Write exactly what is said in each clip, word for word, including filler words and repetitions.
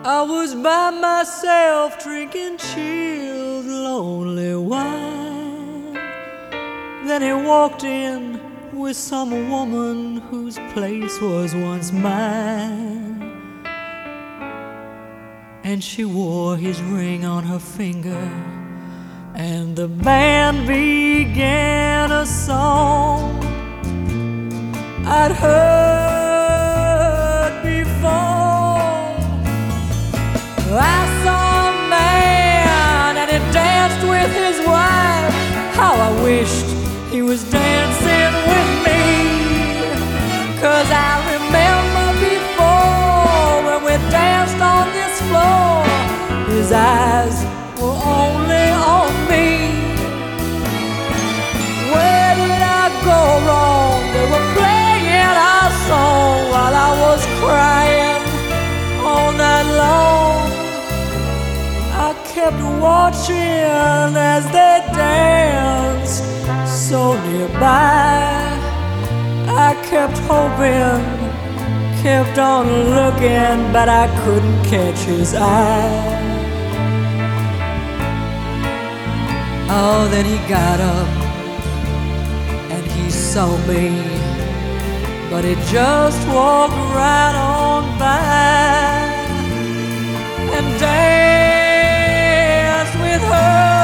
I was by myself drinking chilled, lonely wine. Then he walked in with some woman whose place was once mine. And she wore his ring on her finger, and the band began a song I'd heard before. I saw a man and he danced with his wife. How I wished he was dancing with me, 'cause I remember before when we danced on this floor, his eyes were only on me. Where did I go wrong? They were playing our song while I was crying all night long. I kept watching as they danced so nearby. I kept hoping, kept on looking, but I couldn't catch his eye. Oh, then he got up and he saw me, but he just walked right on by and danced with her.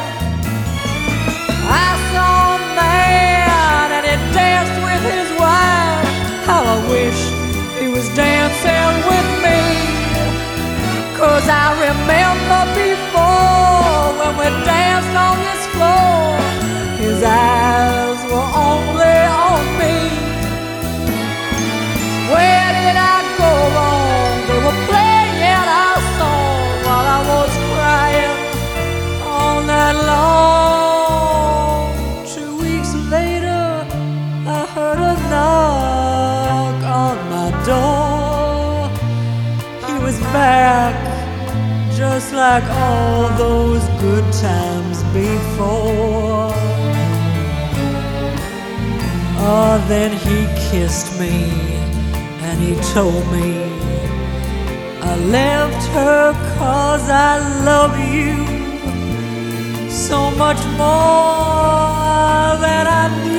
I saw a man and he danced with his wife. How I wish he was dancing with me, 'cause I remember before when we danced on this floor, his eyes were only on me. Where did I go wrong? They were playing our song while I was crying all night long. Two weeks later, I heard a knock on my door. He was back, just like all those good times before. Oh, then he kissed me and he told me I left her 'cause I love you so much more than I knew.